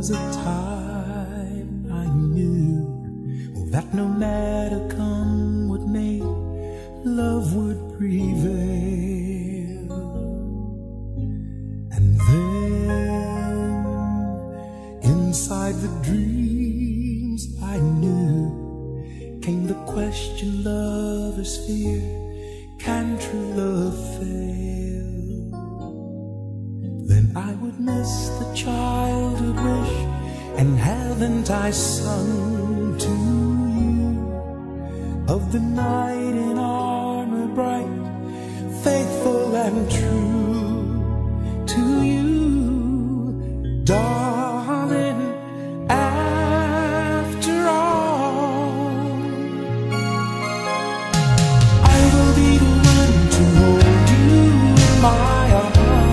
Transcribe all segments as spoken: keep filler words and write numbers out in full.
was a time I knew that no matter come what may, love would prevail. And then inside the dreams I knew came the question lovers fear, can true love fail? Then I would miss the childhood wish, and haven't I sung to you of the knight in armor bright, faithful and true to you, darling, after all. I will be the one to hold you in my arms.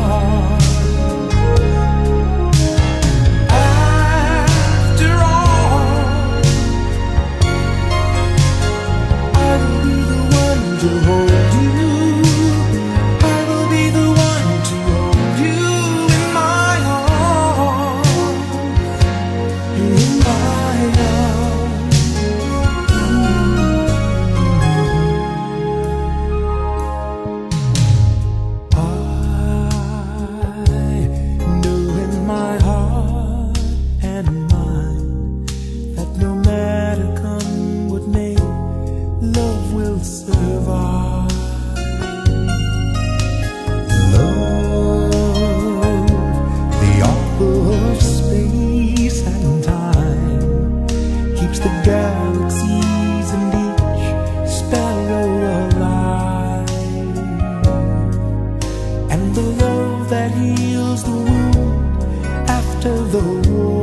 The galaxies and each sparrow alive, and the love that heals the wound after the war.